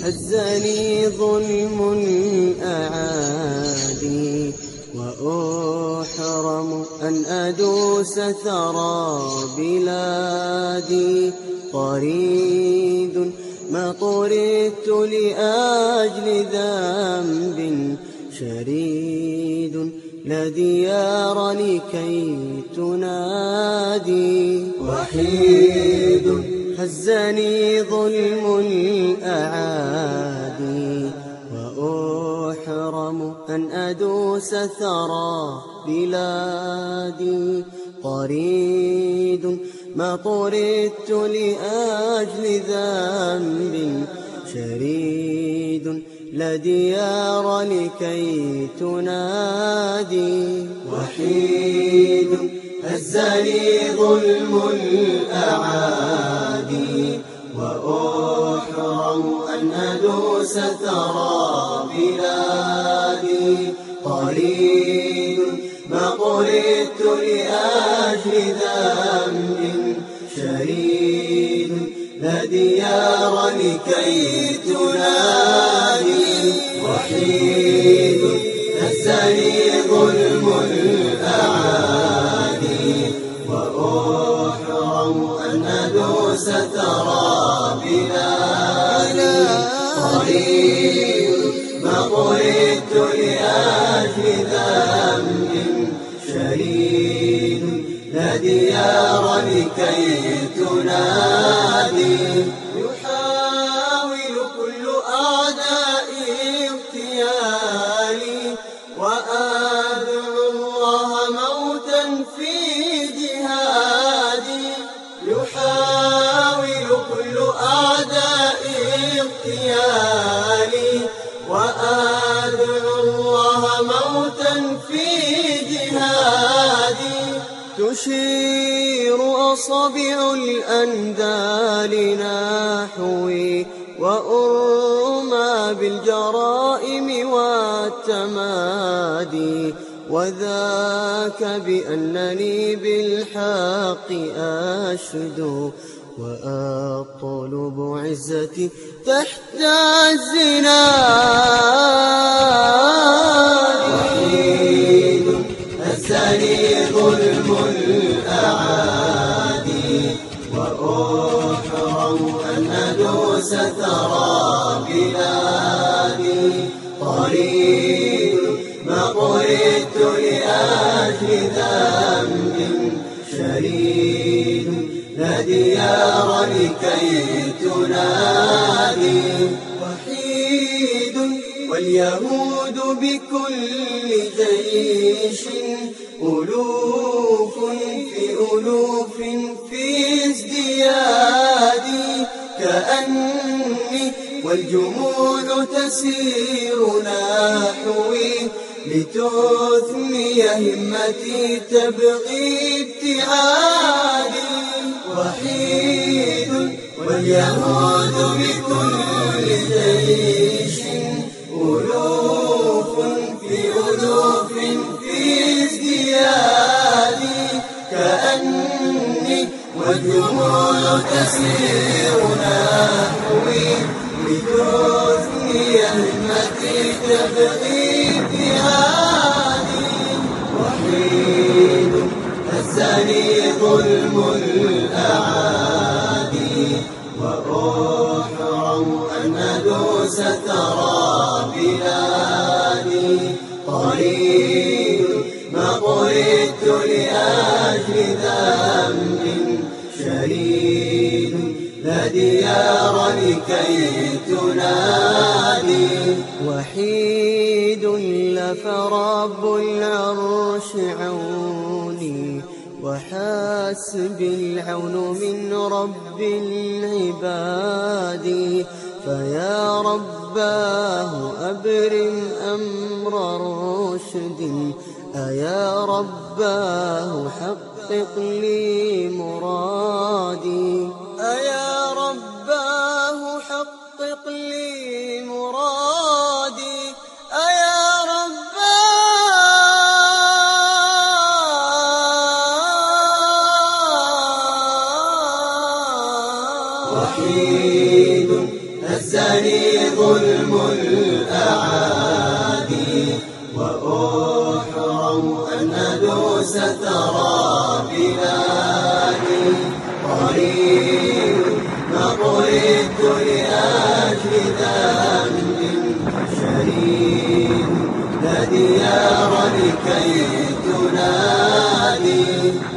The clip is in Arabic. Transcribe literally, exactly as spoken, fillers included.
هزني ظلم الأعادي وأحرم أن أدوس ثرى بلادي. طريد ما طردت لأجل ذنب شريد لا ديار لكي تنادي. وحيد هزني ظلم الأعادي وأحرم أن أدوس ثرى بلادي. طريد ما طردت لأجل ذنب شريد لا ديار لكي تنادي. وحيد هزني ظلم الأعادي وأحرم أن أدوس ثرى بلادي. طريد ما طردت لأجل ذنب شريد لا ديار لكي تنادي. وحيد هزني ظلم الأعادي وأحرم أن أدوس ثرى بلادي. طريد ما طردت لأجل ذنب شريد لا ديار لكي تنادي. يحاول كل أعدائي اغتيالي وأدعو الله موتا في جهادي. يحاول كل أعدائي اغتيالي وأدعو الله موتا في جهادي. تشير أصابع الأندال نحوي وأرمى بالجرائم والتمادي. وذاك بأنني بالحق أشدو وأطلب عزتي تحت الزناد. وحيد هزني ظلم الأعادي وأحرم أن أدوس ثرى بلادي. طريد ما طردت لأجل ذنب شريد لا ديار لكي تنادي. وحيد واليهود بكل جيش ألوف في ألوف في ازديادي. كأني والجموع تسير نحوي لتثني همتي تبغي ابتعادي. وحيد واليهود بكل جيش ألوف في ألوف في ازديادي. كأني والجموع تسير نحوي لتثني همتي تبغي ابتعادي. وحيد هزني ظلم الأعادي وأحرم أن أدوس ثرى بلادي. طريد ما طردت لأجل ذنب شريد لا ديار لكي تنادي. وحيد لفرب العرش عوني وحسبي العون من رب العباد. فيا رباه أبرم أمر رشد أيا رباه حقق لي مرادي. أيا رباه حقق لي مرادي. أيا رباه وحيد هزني ظلم الأعادي وأحرم أن أدوس ترابلاني قريب نطرد لأجل ذنب شريف لا ديار لكي تنادي